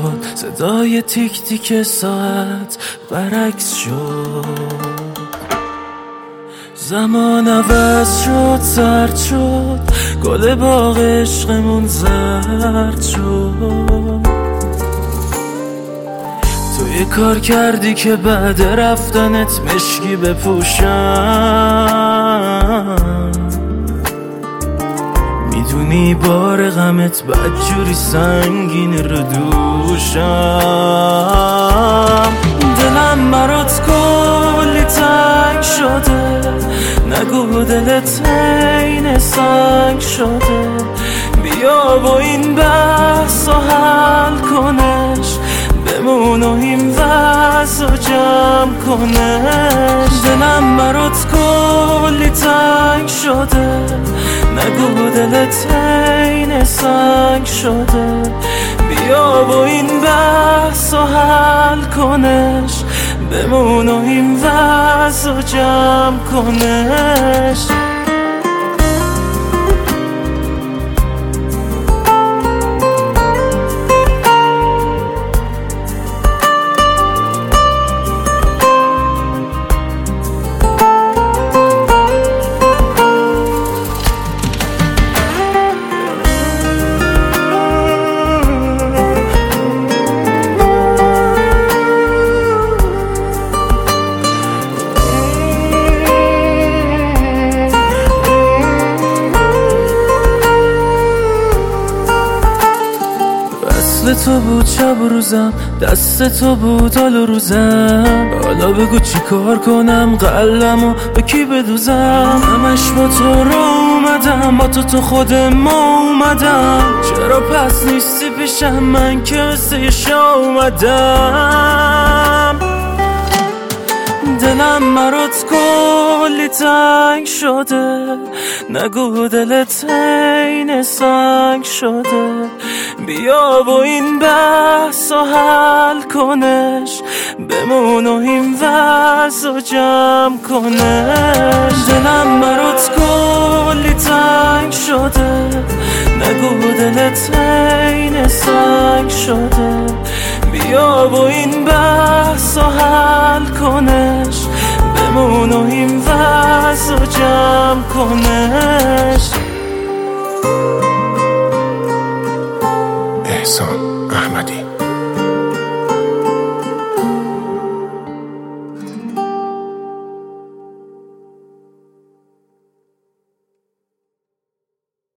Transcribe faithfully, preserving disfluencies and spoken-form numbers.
شد، صدای تیک تیک ساعت برعکس شد. زمان عوض شد، سرد شد، گل باغ عشقمون زرد شد. تو یه کار کردی که بعد رفتنت مشکی بپوشم. میدونی بار غمت بدجوری سنگین رو دوشم. دلم برات کلی تنگ شده، نگو دلت عین سنگ شده. بیا با این بحث و حل کنش، بمون و این وضع و جمع کنش. دلم برات کلی تنگ شده، نگو دلت عین سنگ شده. بیا با این بحث و حل کنش، بمون و این وضع و جمع کنش. دست تو بود شب و روزم، دست تو بود حال و روزم. حالا بگو چی کار کنم، قلبمو به کی بدوزم؟ همش با تو را اومدم، با تو تو خود ما اومدم. چرا پس نیستی پیشم، من که مثل شا اومدم. دلم برات کلی تنگ شده، نگو دلت عین سنگ شده. بیا با این بحث و حل کنش، بمون و این وضع و جمع کنش. دلم برات کلی تنگ شده، نگو دلت عین سنگ شده. بیا با این بحث و حل کنش، بمون و این وضع و جمع کنش.